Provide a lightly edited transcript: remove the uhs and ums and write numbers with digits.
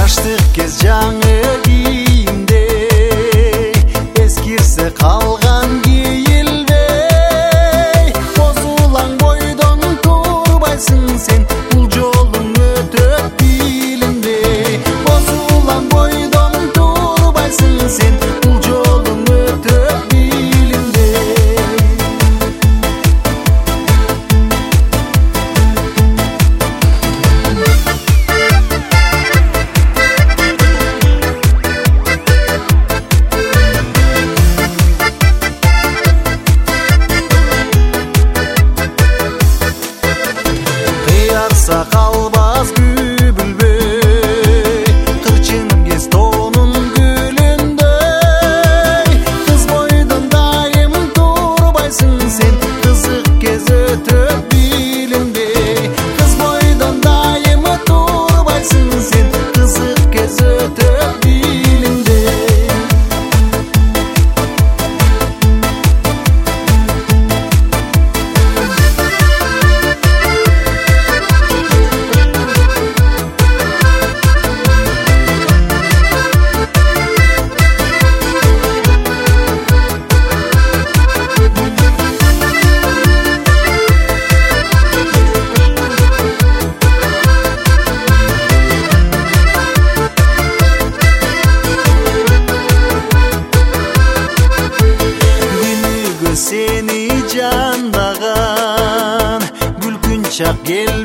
жаштык кез жаңы кийимде эскирсе калган кийилбей, козулаң бойдон турбайсың сен, бул жолуң өтөт билинбей. Козулаң бойдон турбайсың сен, бул жолуң өтөт билинбей. Сакалбас күбүлбөй, кырчыным кез тоонун гүлүндөй. Кыз бойдон дайым турбайсың сен, кызык кез өтөп билинбей. Кыз бойдон дайым турбайсың сен, кызык кез өтөп билинбей. Seni candagан, gülkün çak gel